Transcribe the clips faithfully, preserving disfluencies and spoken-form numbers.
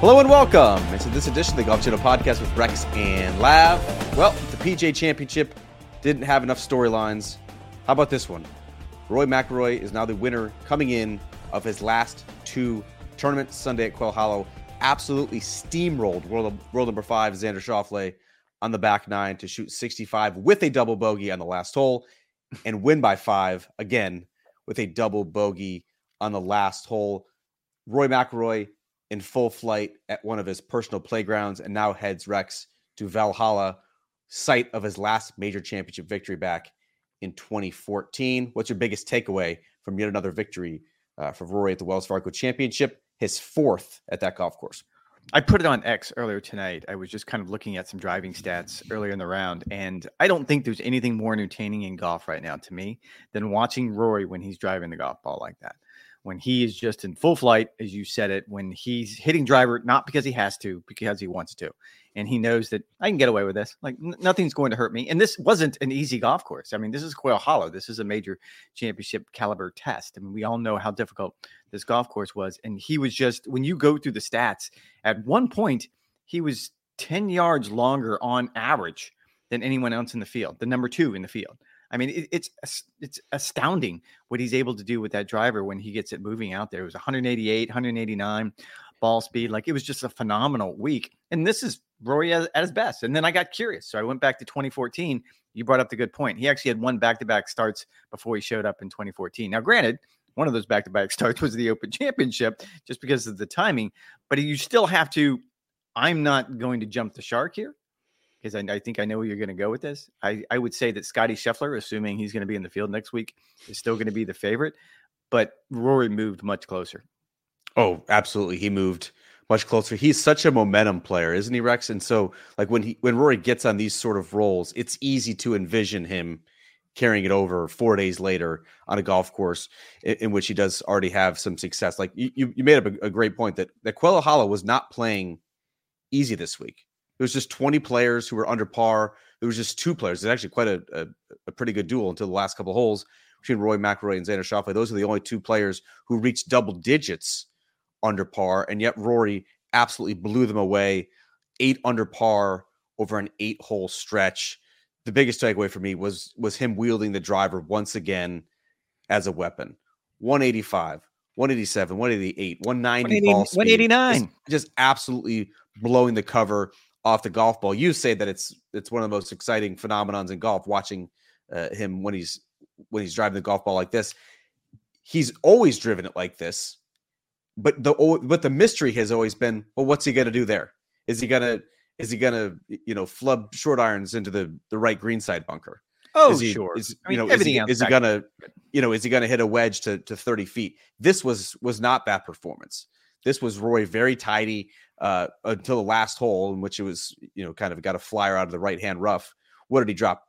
Hello and welcome into this edition of the Golf Channel Podcast with Rex and Lav. Well, the P G A Championship didn't have enough storylines. How about this one? Rory McIlroy is now the winner coming in of his last two tournaments Sunday at Quail Hollow. Absolutely steamrolled world, world number five, Xander Schauffele, on the back nine to shoot sixty-five with a double bogey on the last hole and win by five again with a double bogey on the last hole. Rory McIlroy in full flight at one of his personal playgrounds and now heads Rex to Valhalla, site of his last major championship victory back in twenty fourteen. What's your biggest takeaway from yet another victory uh, for Rory at the Wells Fargo Championship, his fourth at that golf course? I put it on X earlier tonight. I was just kind of looking at some driving stats earlier in the round, and I don't think there's anything more entertaining in golf right now to me than watching Rory when he's driving the golf ball like that. When he is just in full flight, as you said it, when he's hitting driver, not because he has to, because he wants to. And he knows that I can get away with this. Like n- nothing's going to hurt me. And this wasn't an easy golf course. I mean, this is Quail Hollow. This is a major championship caliber test. I mean, we all know how difficult this golf course was. And he was just, when you go through the stats, at one point, he was ten yards longer on average than anyone else in the field, the number two in the field. I mean, it, it's it's astounding what he's able to do with that driver when he gets it moving out there. It was one eighty-eight, one eighty-nine ball speed. Like, it was just a phenomenal week. And this is Rory at, at his best. And then I got curious. So I went back to twenty fourteen. You brought up the good point. He actually had one back-to-back starts before he showed up in twenty fourteen. Now, granted, one of those back-to-back starts was the Open Championship just because of the timing. But you still have to, I'm not going to jump the shark here, because I, I think I know where you're going to go with this. I, I would say that Scotty Scheffler, assuming he's going to be in the field next week, is still going to be the favorite. But Rory moved much closer. Oh, absolutely. He moved much closer. He's such a momentum player, isn't he, Rex? And so, like, when he when Rory gets on these sort of rolls, it's easy to envision him carrying it over four days later on a golf course in, in which he does already have some success. Like, you, you, you made up a, a great point that, that Quail Hollow was not playing easy this week. There was just twenty players who were under par. There was just two players. It's actually quite a, a, a pretty good duel until the last couple of holes between Rory McIlroy and Xander Schauffele. Those are the only two players who reached double digits under par, and yet Rory absolutely blew them away. Eight under par over an eight-hole stretch. The biggest takeaway for me was was him wielding the driver once again as a weapon. one eighty-five, one eighty-seven, one eighty-eight, one ninety ball speed. one eighty-nine. Just, just absolutely blowing the cover off the golf ball. You say that it's it's one of the most exciting phenomenons in golf, watching uh, him when he's when he's driving the golf ball like this. He's always driven it like this, but the but the mystery has always been, well, what's he going to do there? Is he gonna is he gonna you know flub short irons into the the right greenside bunker? Oh, is he, sure. Is, I mean, you know, is he, is he gonna you know is he gonna hit a wedge to to thirty feet? This was was not that performance. This was Rory very tidy uh, until the last hole, in which it was, you know, kind of got a flyer out of the right-hand rough. What did he drop?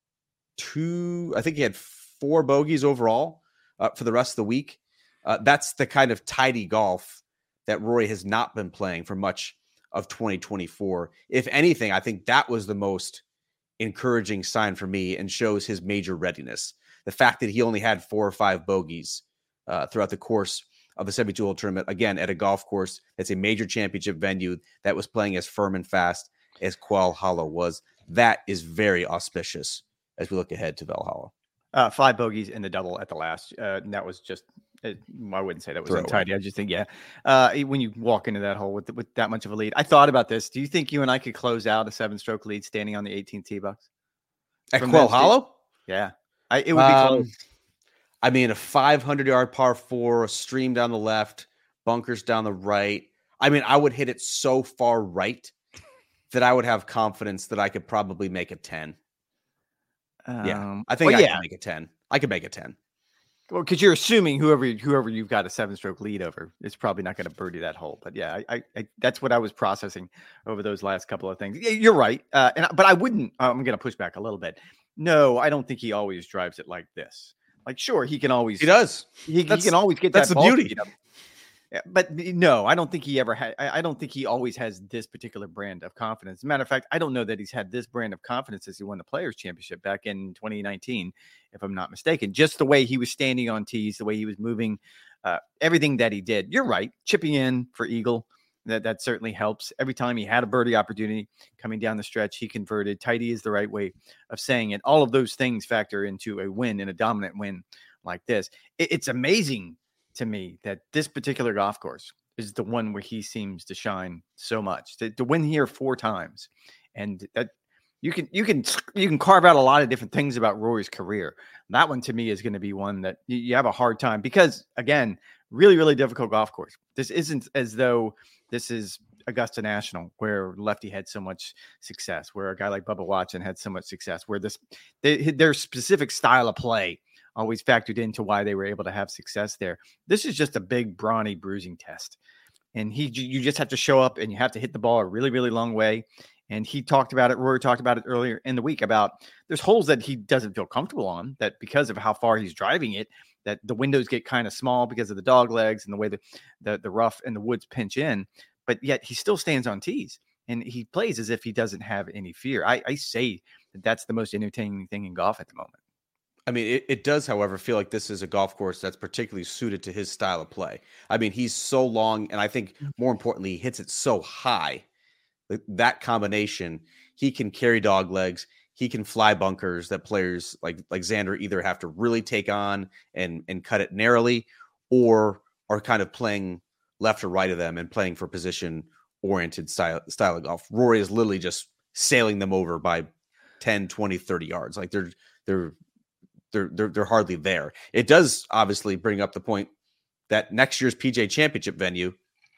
Two, I think he had four bogeys overall uh, for the rest of the week. Uh, that's the kind of tidy golf that Rory has not been playing for much of twenty twenty-four. If anything, I think that was the most encouraging sign for me and shows his major readiness. The fact that he only had four or five bogeys uh, throughout the course of the seventy-two hole tournament, again, at a golf course that's a major championship venue that was playing as firm and fast as Quail Hollow was. That is very auspicious as we look ahead to Valhalla. Uh, five bogeys in the double at the last. Uh, and that was just, it, I wouldn't say that was Throw untidy. I just think, yeah, uh, when you walk into that hole with with that much of a lead. I thought about this. Do you think you and I could close out a seven-stroke lead standing on the eighteenth tee box? At Quail Hollow? Yeah. I, it would be um, close. I mean, a five hundred yard par four, a stream down the left, bunkers down the right. I mean, I would hit it so far right that I would have confidence that I could probably make a ten. Um, yeah, I think well, I yeah. can make a ten. I could make a ten. Well, because you're assuming whoever whoever you've got a seven-stroke lead over is probably not going to birdie that hole. But yeah, I, I that's what I was processing over those last couple of things. Yeah, you're right. Uh, and but I wouldn't. Uh, I'm going to push back a little bit. No, I don't think he always drives it like this. Like, sure, he can always. He does. He, he can always get that's that. That's the beauty. Yeah, but no, I don't think he ever had. I, I don't think he always has this particular brand of confidence. As a matter of fact, I don't know that he's had this brand of confidence as he won the Players Championship back in twenty nineteen, if I'm not mistaken. Just the way he was standing on tees, the way he was moving, uh, everything that he did. You're right. Chipping in for eagle That that certainly helps. Every time he had a birdie opportunity coming down the stretch, he converted. Tidy is the right way of saying it. All of those things factor into a win, and a dominant win like this. It, it's amazing to me that this particular golf course is the one where he seems to shine so much. To, to win here four times, and that you can you can you can carve out a lot of different things about Rory's career. That one to me is going to be one that you, you have a hard time because, again, really really difficult golf course. This isn't as though this is Augusta National, where Lefty had so much success, where a guy like Bubba Watson had so much success, where this they, their specific style of play always factored into why they were able to have success there. This is just a big, brawny, bruising test. And he, you just have to show up and you have to hit the ball a really, really long way. And he talked about it. Rory talked about it earlier in the week about there's holes that he doesn't feel comfortable on, that because of how far he's driving it, that the windows get kind of small because of the dog legs and the way the, the, the rough and the woods pinch in, but yet he still stands on tees and he plays as if he doesn't have any fear. I, I say that that's the most entertaining thing in golf at the moment. I mean, it, it does, however, feel like this is a golf course that's particularly suited to his style of play. I mean, he's so long, and I think more importantly, he hits it so high. That combination, he can carry dog legs. He can fly bunkers that players like like Xander either have to really take on and and cut it narrowly, or are kind of playing left or right of them and playing for position-oriented style, style of golf. Rory is literally just sailing them over by ten, twenty, thirty yards. Like they're they're they're they're they're hardly there. It does obviously bring up the point that next year's P G A Championship venue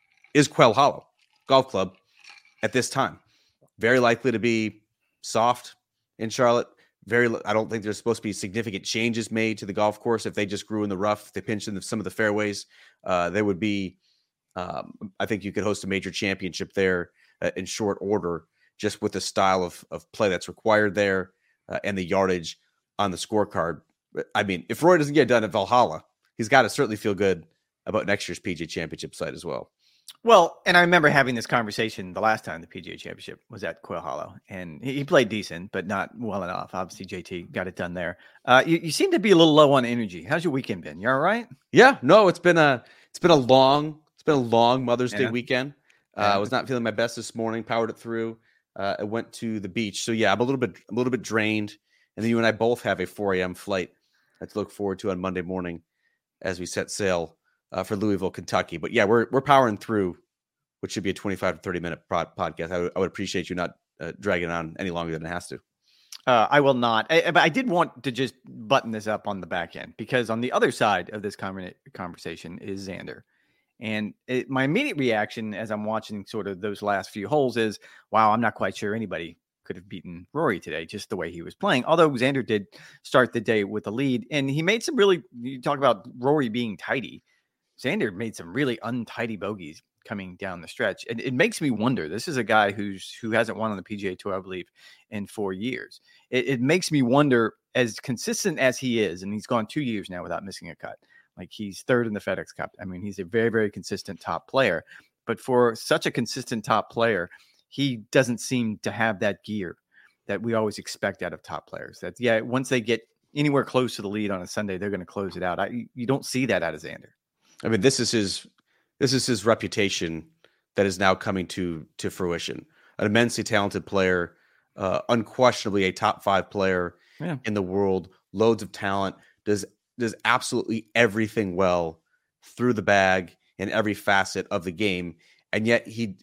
is Quail Hollow Golf Club at this time. Very likely to be soft in Charlotte. Very, I don't think there's supposed to be significant changes made to the golf course. If they just grew in the rough, if they pinched in the, some of the fairways, uh, they would be, um, I think you could host a major championship there uh, in short order, just with the style of, of play that's required there uh, and the yardage on the scorecard. I mean, if Roy doesn't get done at Valhalla, he's got to certainly feel good about next year's P G A Championship site as well. Well, and I remember having this conversation the last time the P G A Championship was at Quail Hollow, and he, he played decent, but not well enough. Obviously, J T got it done there. Uh, you, you seem to be a little low on energy. How's your weekend been? You all right? Yeah, no, it's been a it's been a long it's been a long Mother's Yeah. Day weekend. Uh, Yeah. I was not feeling my best this morning. Powered it through. Uh, I went to the beach, so yeah, I'm a little bit a little bit drained. And then you and I both have a four a.m. flight to look forward to on Monday morning as we set sail uh, for Louisville, Kentucky. But yeah, we're we're powering through, which should be a twenty-five to thirty minute pod- podcast. I, w- I would appreciate you not uh, dragging it on any longer than it has to. Uh, I will not. I, but I did want to just button this up on the back end, because on the other side of this conver- conversation is Xander. And it, my immediate reaction as I'm watching sort of those last few holes is, wow, I'm not quite sure anybody could have beaten Rory today, just the way he was playing. Although Xander did start the day with a lead, and he made some really, you talk about Rory being tidy. Xander made some really untidy bogeys coming down the stretch. And it makes me wonder, this is a guy who's, who hasn't won on the P G A Tour, I believe, in four years. It, it makes me wonder, as consistent as he is, and he's gone two years now without missing a cut. Like, he's third in the FedEx Cup. I mean, he's a very, very consistent top player, but for such a consistent top player, he doesn't seem to have that gear that we always expect out of top players. That, yeah, once they get anywhere close to the lead on a Sunday, they're going to close it out. I, you don't see that out of Xander. I mean, this is his this is his reputation that is now coming to to fruition. An immensely talented player, uh, unquestionably a top five player Yeah. in the world. Loads of talent. Does does absolutely everything well through the bag in every facet of the game, and yet he.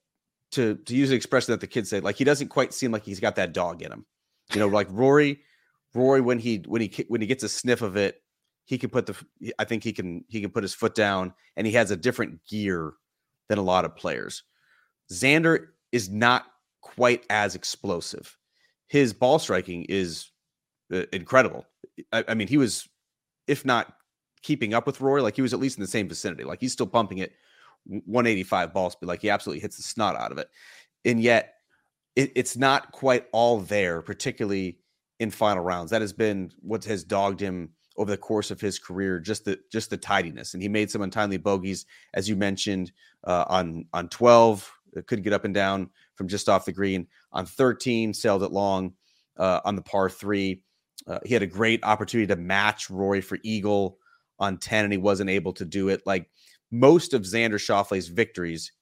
To to use an expression that the kids say, like, he doesn't quite seem like he's got that dog in him, you know. Like Rory, Rory when he when he when he gets a sniff of it, he can put the. I think he can he can put his foot down, and he has a different gear than a lot of players. Xander is not quite as explosive. His ball striking is uh, incredible. I, I mean, he was, if not keeping up with Rory, like he was at least in the same vicinity. Like he's still pumping it. one eighty-five ball speed, like he absolutely hits the snot out of it, and yet it, it's not quite all there, particularly in final rounds. That has been what has dogged him over the course of his career, just the just the tidiness. And he made some untimely bogeys, as you mentioned, uh, on on twelve, could get up and down from just off the green. On thirteen, sailed it long uh, on the par three. Uh, he had a great opportunity to match Rory for eagle on ten, and he wasn't able to do it. Like, most of Xander Schauffele's victories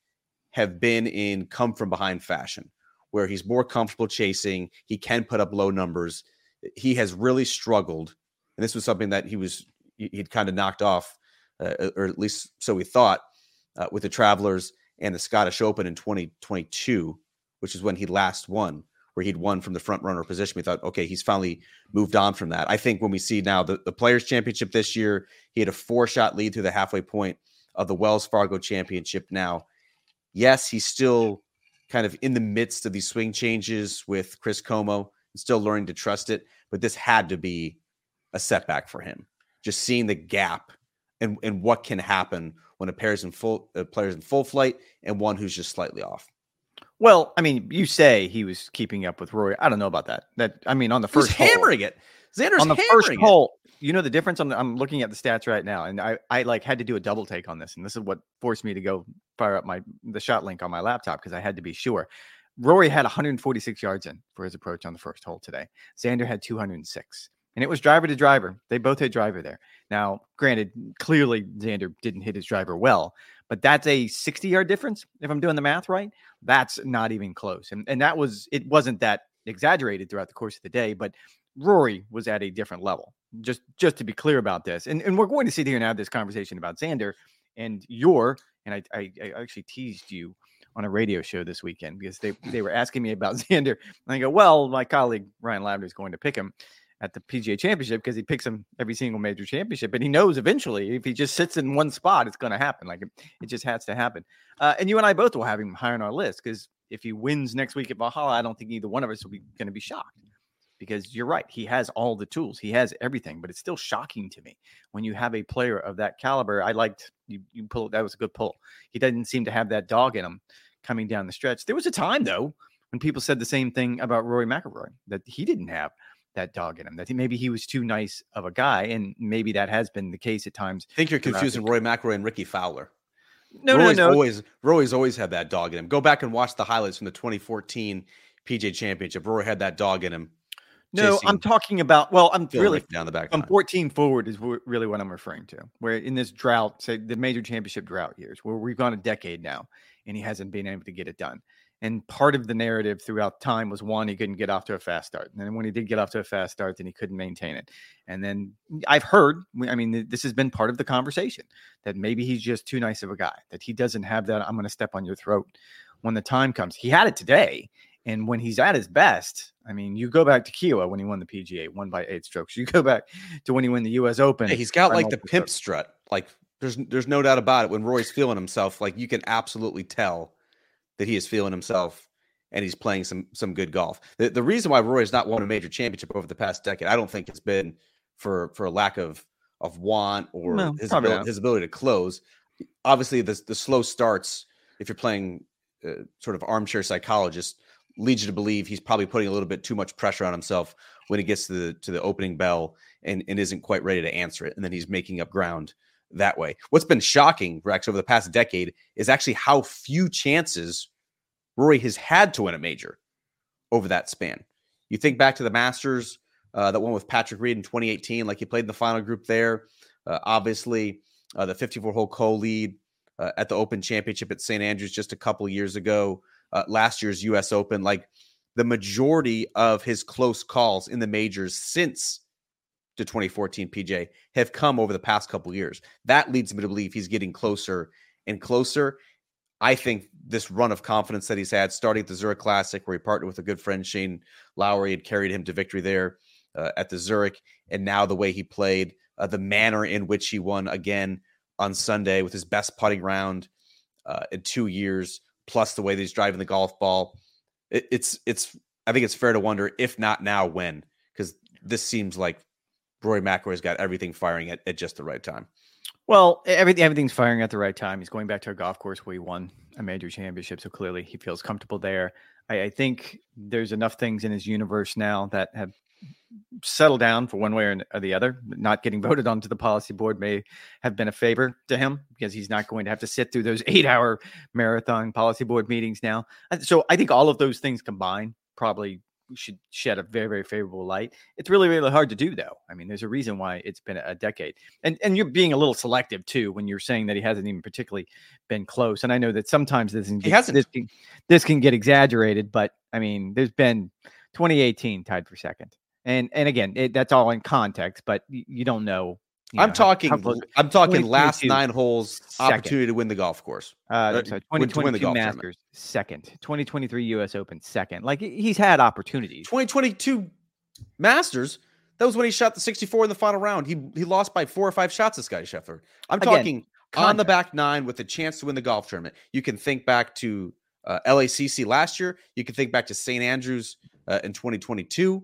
have been in come from behind fashion, where he's more comfortable chasing. He can put up low numbers. He has really struggled. And this was something that he was, he'd kind of knocked off, uh, or at least so we thought, uh, with the Travelers and the Scottish Open in twenty twenty-two, which is when he last won, where he'd won from the front runner position. We thought, okay, he's finally moved on from that. I think when we see now the, the Players Championship this year, he had a four-shot lead through the halfway point of the Wells Fargo Championship now. Yes, he's still kind of in the midst of these swing changes with Chris Como and still learning to trust it, but this had to be a setback for him. Just seeing the gap and, and what can happen when a pair's in full, a player's in full flight and one who's just slightly off. Well, I mean, you say he was keeping up with Rory. I don't know about that. That I mean, on the first He's hammering hole, it. Xander's on the hammering first it. hole. You know the difference. On the, I'm looking at the stats right now, and I, I like had to do a double take on this, and this is what forced me to go fire up my the shot link on my laptop because I had to be sure. Rory had one hundred forty-six yards in for his approach on the first hole today. Xander had two hundred six, and it was driver to driver. They both hit driver there. Now, granted, clearly Xander didn't hit his driver well, but that's a sixty-yard difference if I'm doing the math right. That's not even close, and and that was it wasn't that exaggerated throughout the course of the day, but Rory was at a different level. Just just to be clear about this, and, and we're going to sit here and have this conversation about Xander and your, and I, I, I actually teased you on a radio show this weekend because they, they were asking me about Xander. And I go, well, my colleague Ryan Lavender is going to pick him at the P G A Championship because he picks him every single major championship, and he knows eventually if he just sits in one spot, it's going to happen. Like it, it just has to happen. Uh, and you and I both will have him high on our list because if he wins next week at Valhalla, I don't think either one of us will be going to be shocked. Because you're right, he has all the tools, he has everything, but it's still shocking to me when you have a player of that caliber. I liked you. You pull that was a good pull. He doesn't seem to have that dog in him coming down the stretch. There was a time though when people said the same thing about Rory McIlroy, that he didn't have that dog in him. That he, maybe he was too nice of a guy, and maybe that has been the case at times. I think you're confusing Rory McIlroy and Ricky Fowler. No, Rory's no, no. Always, Rory's always had that dog in him. Go back and watch the highlights from the twenty fourteen P G A Championship. Rory had that dog in him. No, I'm talking about, well, I'm really down the back. From fourteen forward is w- really what I'm referring to, where in this drought, say the major championship drought years, where we've gone a decade now and he hasn't been able to get it done. And part of the narrative throughout time was, one, he couldn't get off to a fast start. And then when he did get off to a fast start, then he couldn't maintain it. And then I've heard, I mean, this has been part of the conversation that maybe he's just too nice of a guy, that he doesn't have that I'm going to step on your throat when the time comes. He had it today. And when he's at his best, I mean, you go back to Kiawah when he won the P G A, won by eight strokes. You go back to when he won the U S Open. Hey, he's got like the pimp strut. Like there's there's no doubt about it. When Rory's feeling himself, like you can absolutely tell that he is feeling himself and he's playing some some good golf. The the reason why Rory's not won a major championship over the past decade, I don't think it's been for for a lack of of want or no, his ability, his ability to close. Obviously, the the slow starts, if you're playing uh, sort of armchair psychologist, leads you to believe he's probably putting a little bit too much pressure on himself when he gets to the to the opening bell and, and isn't quite ready to answer it. And then he's making up ground that way. What's been shocking, Rex, over the past decade is actually how few chances Rory has had to win a major over that span. You think back to the Masters, uh, that one with Patrick Reed in twenty eighteen, like he played in the final group there. Uh, obviously, uh, the fifty-four hole co-lead uh, at the Open Championship at Saint Andrews just a couple years ago. Uh, last year's U S Open, like the majority of his close calls in the majors since the twenty fourteen P G A have come over the past couple years. That leads me to believe he's getting closer and closer. I think this run of confidence that he's had, starting at the Zurich Classic, where he partnered with a good friend, Shane Lowry, had carried him to victory there uh, at the Zurich, and now the way he played, uh, the manner in which he won again on Sunday with his best putting round uh, in two years, plus the way that he's driving the golf ball. It, it's, it's, I think it's fair to wonder, if not now, when, because this seems like Rory McIlroy's got everything firing at, at just the right time. Well, everything, everything's firing at the right time. He's going back to a golf course where he won a major championship, so clearly he feels comfortable there. I, I think there's enough things in his universe now that have settled down for one way or, or the other. Not getting voted onto the policy board may have been a favor to him because he's not going to have to sit through those eight-hour marathon policy board meetings now. So I think all of those things combined probably should shed a very, very favorable light. It's really, really hard to do, though. I mean, there's a reason why it's been a decade. And and you're being a little selective, too, when you're saying that he hasn't even particularly been close. And I know that sometimes this can, he get, hasn't. This, can, this can get exaggerated, but, I mean, there's been twenty eighteen tied for second. And, and again, it, that's all in context, but you, you don't know. You I'm know, talking. how, how I'm talking last nine holes second. opportunity to win the golf course. Uh, sorry, twenty twenty-two Masters tournament. Second, twenty twenty-three U S Open second. Like he's had opportunities. twenty twenty-two Masters. That was when he shot the sixty-four in the final round. He he lost by four or five shots. This guy Scheffler. I'm Again, talking contact. On the back nine with a chance to win the golf tournament. You can think back to uh, L A C C last year. You can think back to Saint Andrews uh, in twenty twenty-two.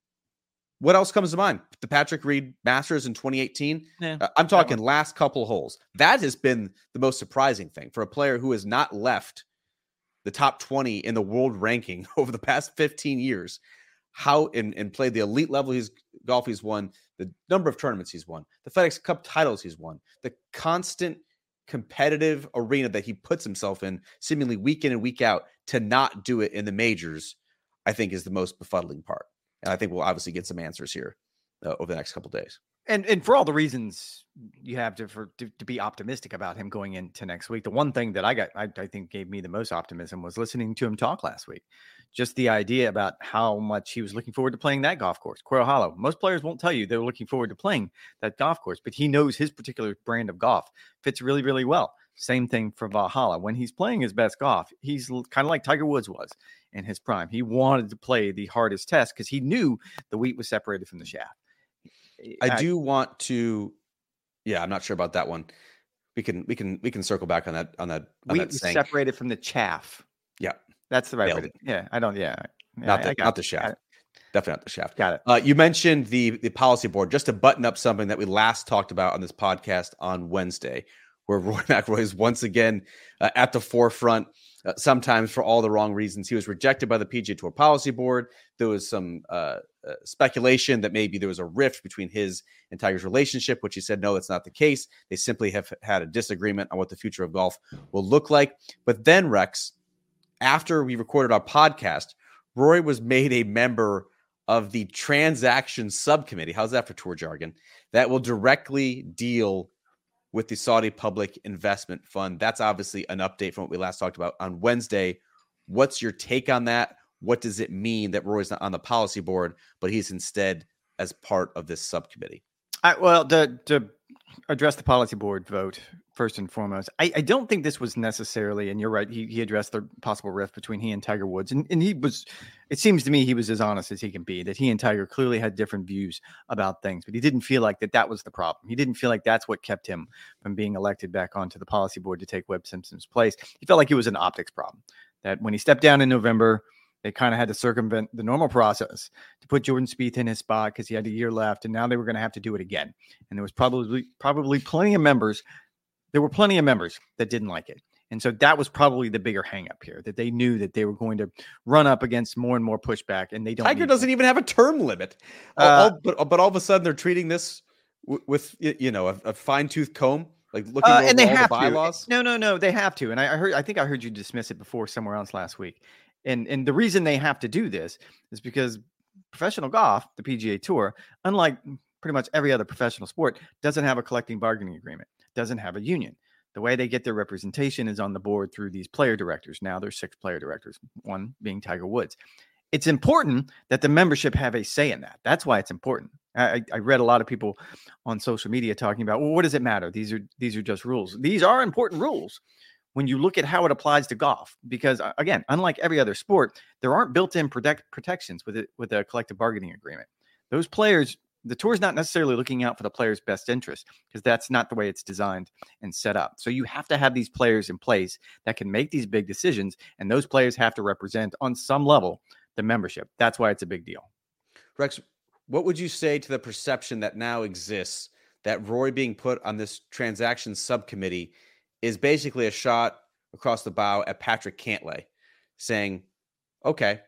What else comes to mind? The Patrick Reed Masters in twenty eighteen. Yeah, uh, I'm talking last couple holes. That has been the most surprising thing for a player who has not left the top twenty in the world ranking over the past fifteen years. How and, and played the elite level he's golf he's won, the number of tournaments he's won, the FedEx Cup titles he's won, the constant competitive arena that he puts himself in, seemingly week in and week out, to not do it in the majors, I think is the most befuddling part. And I think we'll obviously get some answers here uh, over the next couple of days. And and for all the reasons you have to for to, to be optimistic about him going into next week, the one thing that I got, I, I think gave me the most optimism was listening to him talk last week. Just the idea about how much he was looking forward to playing that golf course, Quail Hollow. Most players won't tell you they're looking forward to playing that golf course, but he knows his particular brand of golf fits really, really well. Same thing for Valhalla. When he's playing his best golf, he's kind of like Tiger Woods was in his prime. He wanted to play the hardest test because he knew the wheat was separated from the chaff. I, I do want to, yeah, I'm not sure about that one. We can, we can, we can circle back on that, on that. On wheat that was saying. Separated from the chaff. Yeah. That's the right way. Yeah. I don't, yeah. Not yeah, the, not the shaft. Definitely not the shaft. Got it. Uh, you mentioned the, the policy board, just to button up something that we last talked about on this podcast on Wednesday, where Rory McIlroy is once again uh, at the forefront, uh, sometimes for all the wrong reasons. He was rejected by the P G A Tour Policy Board. There was some uh, uh, speculation that maybe there was a rift between his and Tiger's relationship, which he said, no, that's not the case. They simply have had a disagreement on what the future of golf will look like. But then, Rex, after we recorded our podcast, Rory was made a member of the transaction subcommittee. How's that for tour jargon? That will directly deal with the Saudi Public Investment Fund. That's obviously an update from what we last talked about on Wednesday. What's your take on that? What does it mean that Rory's not on the policy board, but he's instead as part of this subcommittee? I, well, to, to address the policy board vote, first and foremost, I, I don't think this was necessarily, and you're right, he, he addressed the possible rift between he and Tiger Woods. And, and he was, it seems to me he was as honest as he can be, that he and Tiger clearly had different views about things, but he didn't feel like that that was the problem. He didn't feel like that's what kept him from being elected back onto the policy board to take Webb Simpson's place. He felt like it was an optics problem, that when he stepped down in November, they kind of had to circumvent the normal process to put Jordan Spieth in his spot because he had a year left, and now they were going to have to do it again. And there was probably probably plenty of members. There were plenty of members that didn't like it. And so that was probably the bigger hang up here, that they knew that they were going to run up against more and more pushback, and they don't. Tiger doesn't even have a term limit. Uh, all, but, but all of a sudden they're treating this w- with, you know, a, a fine tooth comb, like looking uh, over and they all have the bylaws. To. No, no, no, they have to. And I, I heard, I think I heard you dismiss it before somewhere else last week. And and the reason they have to do this is because professional golf, the P G A Tour, unlike pretty much every other professional sport, doesn't have a collective bargaining agreement, doesn't have a union. The way they get their representation is on the board through these player directors. Now there's six player directors, one being Tiger Woods. It's important that the membership have a say in that. That's why it's important. I, I read a lot of people on social media talking about, well, what does it matter? These are these are just rules. These are important rules when you look at how it applies to golf, because again, unlike every other sport, there aren't built-in protect protections with it with a collective bargaining agreement. Those players, the tour is not necessarily looking out for the player's best interest because that's not the way it's designed and set up. So you have to have these players in place that can make these big decisions, and those players have to represent on some level the membership. That's why it's a big deal. Rex, what would you say to the perception that now exists that Rory being put on this transaction subcommittee is basically a shot across the bow at Patrick Cantlay, saying, okay,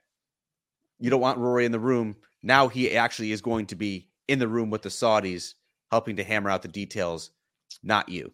you don't want Rory in the room. Now he actually is going to be in the room with the Saudis, helping to hammer out the details, not you.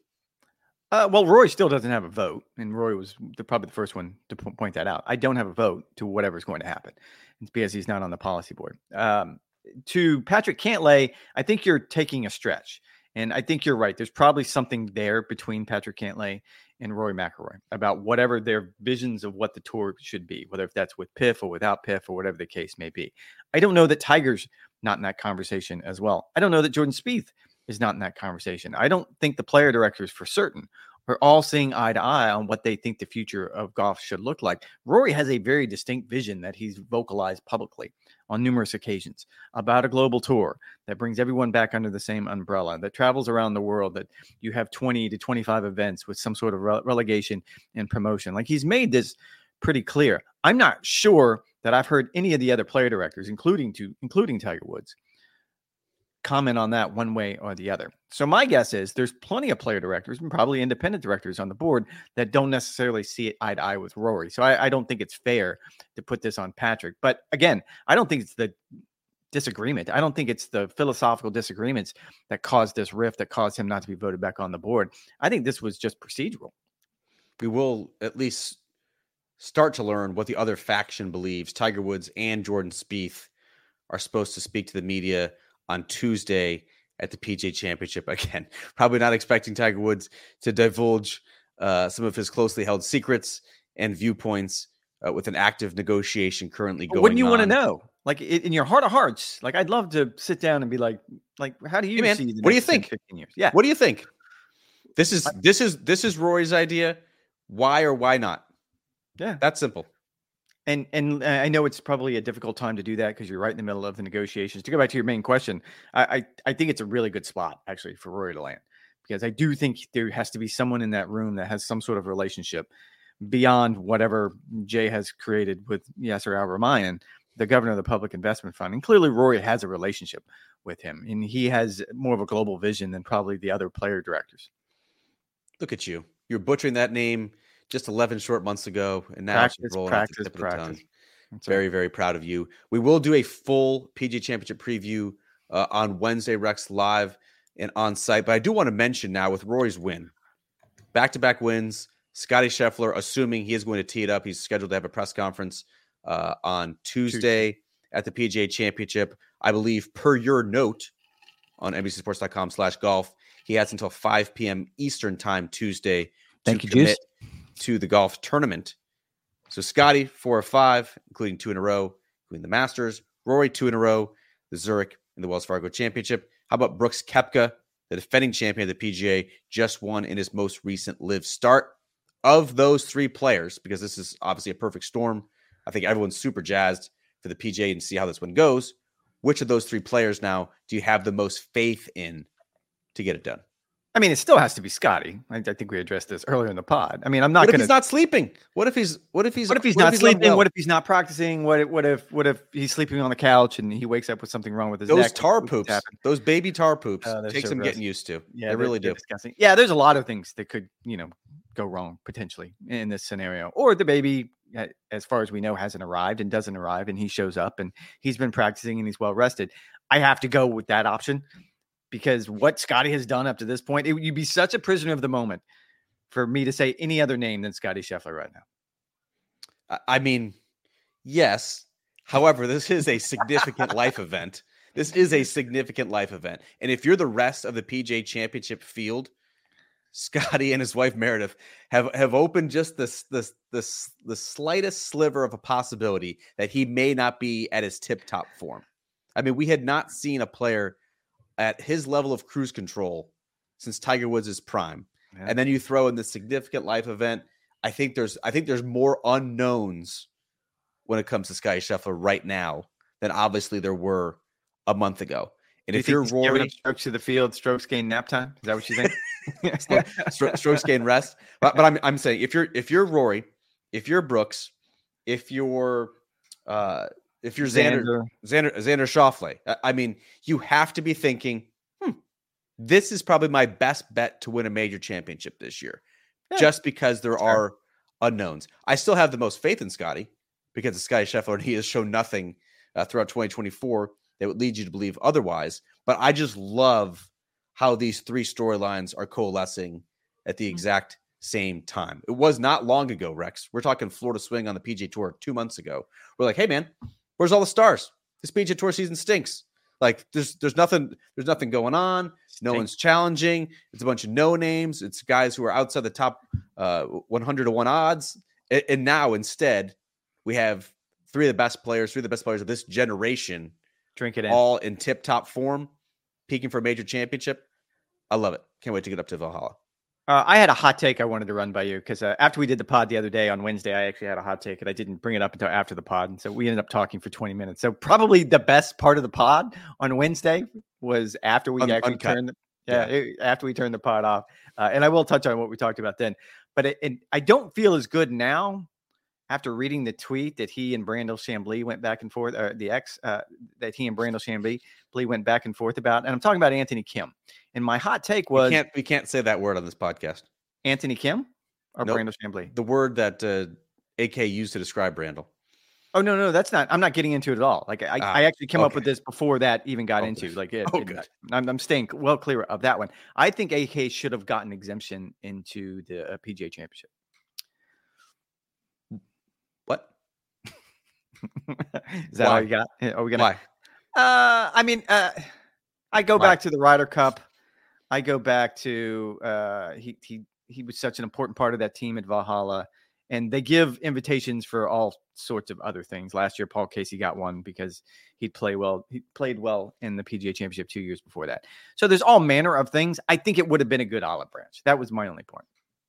Uh, well, Rory still doesn't have a vote, and Rory was the, probably the first one to p- point that out. I don't have a vote to whatever's going to happen. It's because he's not on the policy board. Um, to Patrick Cantlay, I think you're taking a stretch. And I think you're right. There's probably something there between Patrick Cantlay and Rory McIlroy about whatever their visions of what the tour should be, whether if that's with P I F or without P I F or whatever the case may be. I don't know that Tiger's not in that conversation as well. I don't know that Jordan Spieth is not in that conversation. I don't think the player directors for certain are all seeing eye to eye on what they think the future of golf should look like. Rory has a very distinct vision that he's vocalized publicly on numerous occasions about a global tour that brings everyone back under the same umbrella, that travels around the world, that you have twenty to twenty-five events with some sort of re- relegation and promotion. Like, he's made this pretty clear. I'm not sure that I've heard any of the other player directors, including to including Tiger Woods, comment on that one way or the other. So my guess is there's plenty of player directors and probably independent directors on the board that don't necessarily see it eye to eye with Rory. So I, I don't think it's fair to put this on Patrick. But again, I don't think it's the disagreement. I don't think it's the philosophical disagreements that caused this rift, that caused him not to be voted back on the board. I think this was just procedural. We will at least start to learn what the other faction believes. Tiger Woods and Jordan Spieth are supposed to speak to the media on Tuesday at the P G A Championship. Again, probably not expecting Tiger Woods to divulge uh, some of his closely held secrets and viewpoints uh, with an active negotiation currently going on. Wouldn't you want to know? Like, in your heart of hearts, like, I'd love to sit down and be like, like, how do you hey man, see the what do you next ten, think? fifteen years? Yeah. What do you think? This is, this is, this is Rory's idea. Why or why not? Yeah. That's simple. And and I know it's probably a difficult time to do that because you're right in the middle of the negotiations. To go back to your main question, I, I I think it's a really good spot actually for Rory to land, because I do think there has to be someone in that room that has some sort of relationship beyond whatever Jay has created with Yasser Al-Rumayyan, the governor of the Public Investment Fund. And clearly Rory has a relationship with him, and he has more of a global vision than probably the other player directors. Look at you. You're butchering that name just eleven short months ago, and now Practice, it's rolling practice, off the tip practice. of the tongue. Very, very proud of you. We will do a full P G A Championship preview uh, on Wednesday, Rex, live and on site. But I do want to mention now, with Rory's win, back-to-back wins, Scottie Scheffler, assuming he is going to tee it up, he's scheduled to have a press conference uh, on Tuesday, Tuesday at the P G A Championship. I believe, per your note on N B C Sports dot com slash golf, he has until five p.m. Eastern time Tuesday Thank to you, commit Juice. to the golf tournament. So Scotty, four or five, including two in a row, including the Masters. Rory, two in a row, the Zurich and the Wells Fargo Championship. How about Brooks Koepka, the defending champion of the P G A, just won in his most recent live start? Of those three players, because this is obviously a perfect storm, I think everyone's super jazzed for the P G A and see how this one goes. Which of those three players now do you have the most faith in to get it done? I mean, it still has to be Scotty. I, I think we addressed this earlier in the pod. I mean, I'm not What going if he's not sleeping? What if he's what if he's what if he's what not if sleeping? unwell? What if he's not practicing? What if, what if what if he's sleeping on the couch and he wakes up with something wrong with his those neck? tar poops, those baby tar poops, uh, takes so some gross. getting used to. Yeah, they really do. Disgusting. Yeah, there's a lot of things that could, you know, go wrong potentially in this scenario. Or the baby, as far as we know, hasn't arrived and doesn't arrive, and he shows up and he's been practicing and he's well rested. I have to go with that option, because what Scotty has done up to this point, it, you'd be such a prisoner of the moment for me to say any other name than Scotty Scheffler right now. I mean, yes. However, this is a significant life event. This is a significant life event. And if you're the rest of the P G A Championship field, Scotty and his wife Meredith have, have opened just this, this, this, the slightest sliver of a possibility that he may not be at his tip-top form. I mean, we had not seen a player at his level of cruise control since Tiger Woods' prime. Yeah. And then you throw in the significant life event. I think there's I think there's more unknowns when it comes to Scottie Scheffler right now than obviously there were a month ago. And Do if you you're Rory, strokes to the field, strokes gain nap time. Is that what you think? Stro- strokes gain rest. But, but I'm I'm saying if you're if you're Rory, if you're Brooks, if you're uh, if you're Xander Xander Xander Schauffele, I mean, you have to be thinking, hmm, this is probably my best bet to win a major championship this year, yeah. just because there sure. are unknowns. I still have the most faith in Scotty because of Scottie Scheffler, and he has shown nothing uh, throughout twenty twenty-four that would lead you to believe otherwise. But I just love how these three storylines are coalescing at the exact same time. It was not long ago, Rex. We're talking Florida Swing on the P G A Tour two months ago. We're like, hey, man, Where's all the stars? This P G A Tour season stinks. Like there's there's nothing there's nothing going on. No Stink. one's challenging. It's a bunch of no names. It's guys who are outside the top uh, one hundred to one odds. And, and now instead we have three of the best players, three of the best players of this generation, Drink it in. all in tip top form, peaking for a major championship. I love it. Can't wait to get up to Valhalla. Uh, I had a hot take I wanted to run by you because uh, after we did the pod the other day on Wednesday, I actually had a hot take and I didn't bring it up until after the pod. And so we ended up talking for twenty minutes. So probably the best part of the pod on Wednesday was after we Un- actually uncut. turned the, yeah, Yeah. it- after we turned the pod off. Uh, and I will touch on what we talked about then. But it, it, I don't feel as good now after reading the tweet that he and Brandel Chambly went back and forth, or the ex uh, that he and Brandel Chambly went back and forth about. And I'm talking about Anthony Kim. And my hot take was We can't we can't say that word on this podcast. Anthony Kim or Nope. Brandel Chambly? The word that uh, A K used to describe Brandel. Oh, no, no, that's not. I'm not getting into it at all. Like I, Ah, I actually came up okay. with this before that even got Oh, into. good. Like, it, Oh, it- good. I'm, I'm staying well clear of that one. I think A K should have gotten exemption into the uh, P G A Championship. What? Is that all Why? you got? Are we gonna? Why? Uh, I mean, uh, I go Why? back to the Ryder Cup. I go back to uh, he he he was such an important part of that team at Valhalla, and they give invitations for all sorts of other things. Last year, Paul Casey got one because he'd play well. He played well in the P G A Championship two years before that. So there's all manner of things. I think it would have been a good olive branch. That was my only point.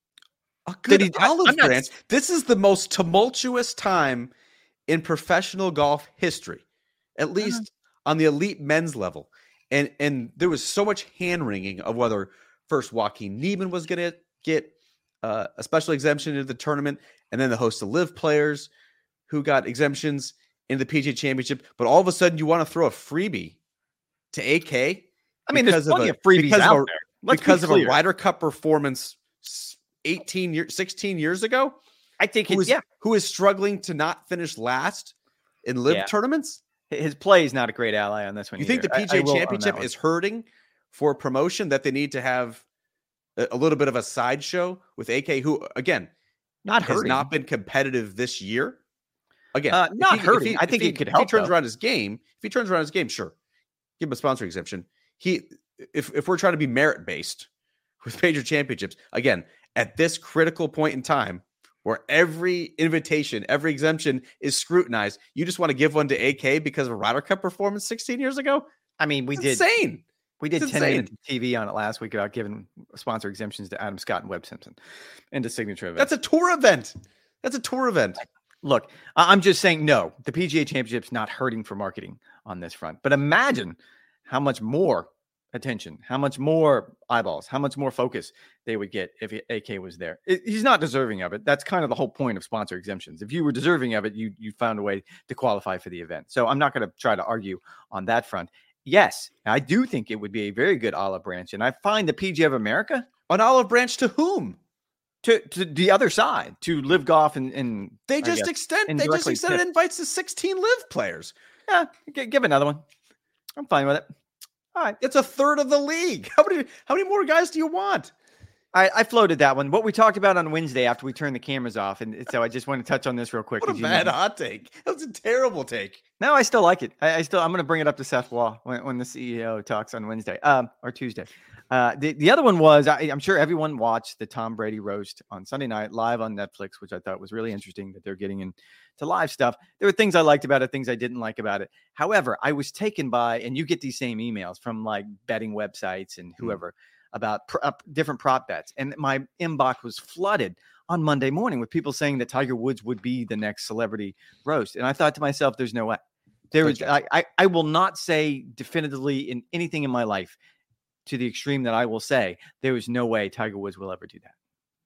A good he- I- olive I'm not- branch. This is the most tumultuous time in professional golf history, at least on the elite men's level. And and there was so much hand wringing of whether first Joaquin Niemann was going to get uh, a special exemption into the tournament, and then the host of live players who got exemptions in the P G A Championship. But all of a sudden, you want to throw a freebie to A K? I mean, there's because of plenty a- of freebies because of out a- there. Let's because be of a clear. Ryder Cup performance s- eighteen years, sixteen years ago. I think Who it's is, yeah. who is struggling to not finish last in live Yeah. tournaments? His play is not a great ally on this one. You think the either. P G A I- I will own that Championship one. is hurting for promotion, that they need to have a, a little bit of a sideshow with A K, who again not has hurting? not been competitive this year? Again, Uh, if not he- if hurting. he- I think if he, it could if help, He turns though. around his game. If he turns around his game, sure, give him a sponsor exemption. He, if if we're trying to be merit based with major championships, again at this critical point in time, where every invitation, every exemption is scrutinized, you just want to give one to A K because of a Ryder Cup performance sixteen years ago? I mean, we It's did insane. we did It's ten insane. minutes of T V on it last week about giving sponsor exemptions to Adam Scott and Webb Simpson into signature events. That's a tour event. That's a tour event. Look, I- I'm just saying, no, the P G A Championship's not hurting for marketing on this front. But imagine how much more attention, how much more eyeballs, how much more focus they would get if A K was there. It- he's not deserving of it. That's kind of the whole point of sponsor exemptions. If you were deserving of it, you you found a way to qualify for the event. So I'm not going to try to argue on that front. Yes, I do think it would be a very good olive branch. And I find the P G A of America An olive branch to whom? to, to the other side, to live golf and, and They I just guess, extend. They just indirectly extended tip. invites to sixteen live players. Yeah, g- give another one. I'm fine with it. All right. It's a third of the league. How many? How many more guys do you want? I, I floated that one. What we talked about on Wednesday after we turned the cameras off. And so I just want to touch on this real quick. What a 'cause you bad know- hot take. That was a terrible take. No, I still like it. I, I still, I'm going to bring it up to Seth Wall when, when the C E O talks on Wednesday um, or Tuesday. Uh, the, the other one was, I, I'm sure everyone watched the Tom Brady roast on Sunday night live on Netflix, which I thought was really interesting that they're getting into live stuff. There were things I liked about it, things I didn't like about it. However, I was taken by, and you get these same emails from like betting websites and whoever about pr- uh, different prop bets. And my inbox was flooded on Monday morning with people saying that Tiger Woods would be the next celebrity roast. And I thought to myself, there's no way. There is, I, I, I will not say definitively in anything in my life to the extreme that I will say there is no way Tiger Woods will ever do that.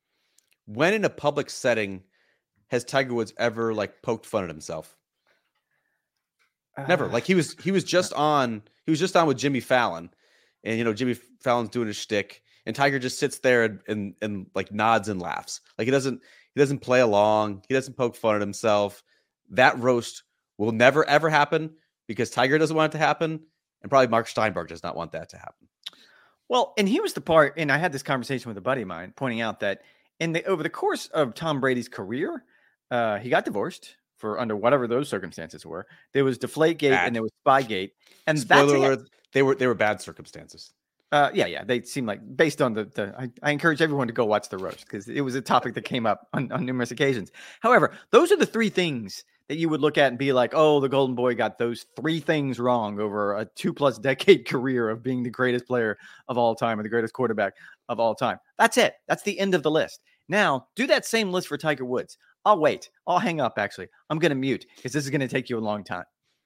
When in a public setting has Tiger Woods ever like poked fun at himself? Never. Uh, Like he was he was just on he was just on with Jimmy Fallon, and you know Jimmy Fallon's doing his shtick, and Tiger just sits there and, and and like nods and laughs. Like he doesn't he doesn't play along. He doesn't poke fun at himself. That roast will never ever happen because Tiger doesn't want it to happen, and probably Mark Steinberg does not want that to happen. Well, and he was the part, and I had this conversation with a buddy of mine, pointing out that in the over the course of Tom Brady's career, uh, he got divorced for under whatever those circumstances were. There was Deflategate Bad. and there was Spygate. And Spoiler that's alert, they were they were bad circumstances. Uh, yeah, yeah. They seem like based on the, the I, I encourage everyone to go watch the roast because it was a topic that came up on, on numerous occasions. However, those are the three things that you would look at and be like, oh, the Golden Boy got those three things wrong over a two plus decade career of being the greatest player of all time or the greatest quarterback of all time. That's it. That's the end of the list. Now, do that same list for Tiger Woods. I'll wait. I'll hang up, actually. I'm going to mute because this is going to take you a long time.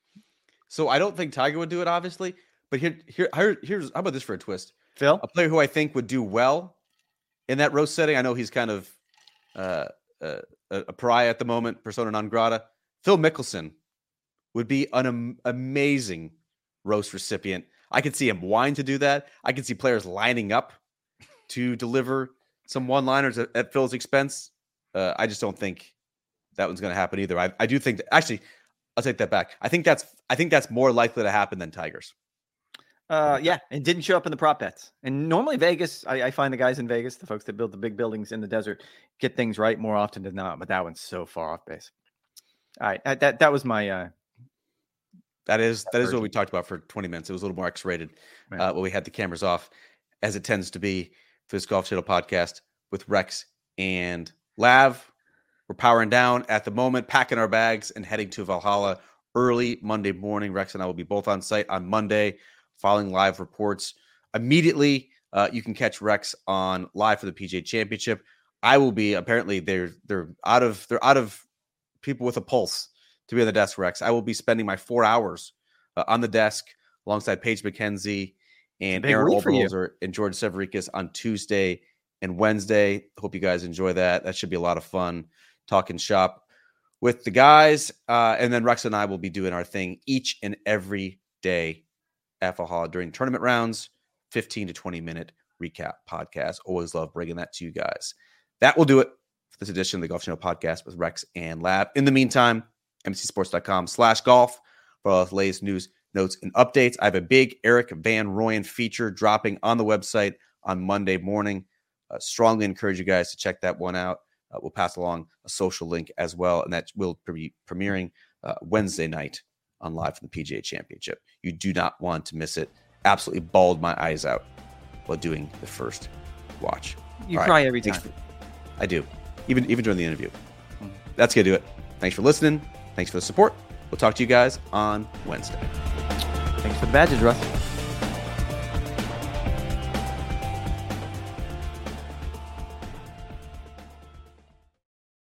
So I don't think Tiger would do it, obviously. But here, here, here, here's how about this for a twist? Phil? A player who I think would do well in that roast setting. I know he's kind of uh, uh, a pariah at the moment, persona non grata. Phil Mickelson would be an am- amazing roast recipient. I could see him wanting to do that. I could see players lining up to deliver some one-liners at, at Phil's expense. Uh, I just don't think that one's going to happen either. I, I do think that, actually, I'll take that back. I think that's I think that's more likely to happen than Tiger's. Uh, yeah, and didn't show up in the prop bets. And normally Vegas, I, I find the guys in Vegas, the folks that build the big buildings in the desert, get things right more often than not. But that one's so far off base. All right, that that, that was my. Uh, that is that is what we talked about for twenty minutes. It was a little more X-rated right. uh, when we had the cameras off, as it tends to be for this Golf Channel podcast with Rex and Lav. We're powering down at the moment, packing our bags and heading to Valhalla early Monday morning. Rex and I will be both on site on Monday, following live reports. Immediately, uh, you can catch Rex on live for the P G A Championship. I will be apparently they're they're out of they're out of people with a pulse to be on the desk, Rex. I will be spending my four hours uh, on the desk alongside Paige McKenzie and Aaron Oberholzer and George Severikas on Tuesday and Wednesday. Hope you guys enjoy that. That should be a lot of fun. Talking shop with the guys. Uh, and then Rex and I will be doing our thing each and every day at Valhalla during tournament rounds, fifteen to twenty minute recap podcast. Always love bringing that to you guys. That will do it for this edition of the Golf Channel podcast with Rex and Lab. In the meantime, mcsports.com slash golf for all the latest news, notes, and updates. I have a big Eric Van Rooyen feature dropping on the website on Monday morning. Uh, strongly encourage you guys to check that one out. Uh, we'll pass along a social link as well, and that will be premiering uh, Wednesday night on Live from the P G A Championship. You do not want to miss it. Absolutely bawled my eyes out while doing the first watch. You All cry right. every time. For, I do, even even during the interview. Mm-hmm. That's going to do it. Thanks for listening. Thanks for the support. We'll talk to you guys on Wednesday. Thanks for the badges, Russ.